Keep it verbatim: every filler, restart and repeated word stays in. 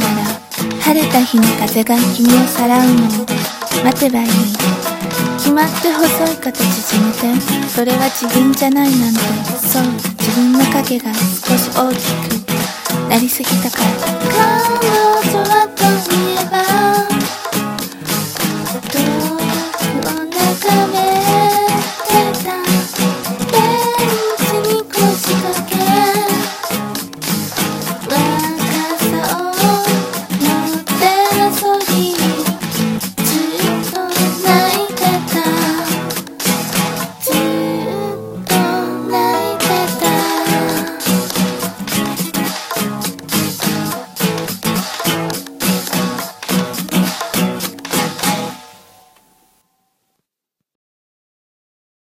ら晴れた日に風が君をさらうのを待てばいい。決まって細い形決めて、それは次元じゃないなんて。そう、自分の影が少し大きくなりすぎたから。